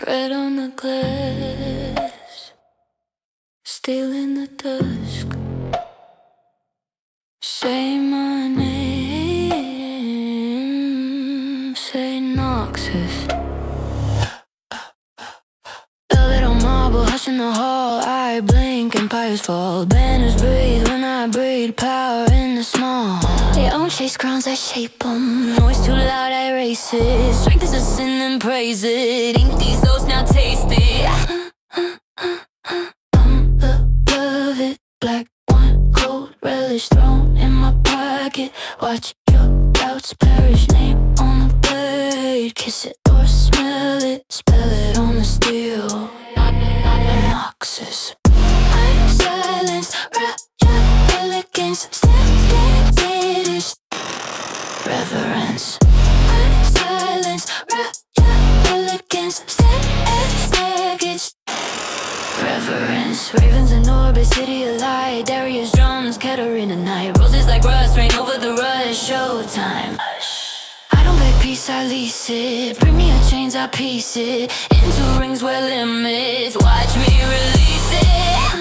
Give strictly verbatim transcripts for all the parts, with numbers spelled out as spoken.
Red on the glass, still in the dusk. Say my name, say Noxus. Velvet on marble, hush in the hall. I blink, empires fall. Banners breathe when I breathe. Power in the small. They don't chase crowns, I shape them. Noise too loud, I erase it. Strength is a sin, then praise it. Ink these those, now taste it. I'm the velvet, black wine, cold relish thrown in my pocket. Watch your doubts perish, name on the blade. Kiss it or smell it, spell it on the steel. Noxus. I silence, rapture, elegance, standard reverence. I silence, rapture, elegance, standard reverence. Ravens in orbit, city alight. Darius drums, Katarina night. Roses like rust, rain over the rush. Showtime. I don't beg peace, I lease it. Bring me a chains, I piece it into rings where limits. Watch me release it.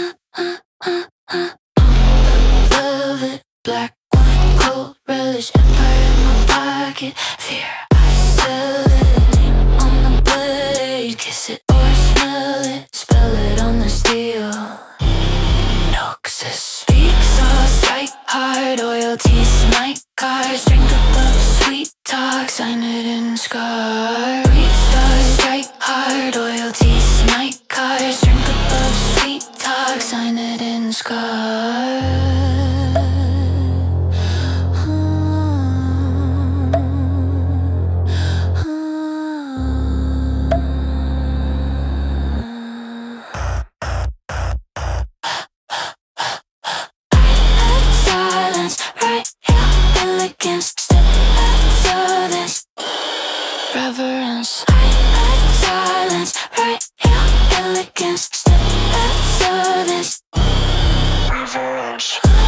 Velvet, black wine, cold relish, empire in my pocket. Fear, I sell it. Name on the blade. Kiss it or smell it, spell it on the steel. Noxus. Speak soft, strike hard. Loyalty, smite card. Strength above sweet talk, sign it in scar. Reach stars, strike hard. Loyalty, smite card. Strength above sweet talk, sign it in scar. Reverence. I like silence, right here, elegance, step back, service. Reverence.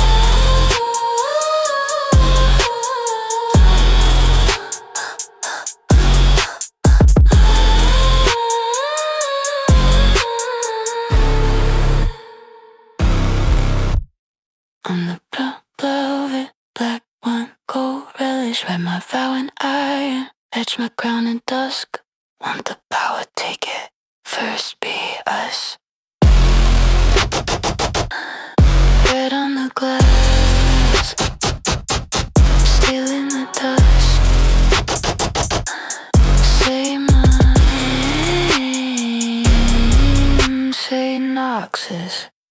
I'm the velvet, black wine, gold relish, write my vow in iron. Etch my crown in dusk. Want the power, take it. First be us. Red on the glass, still in the dust. Say my name, say Noxus.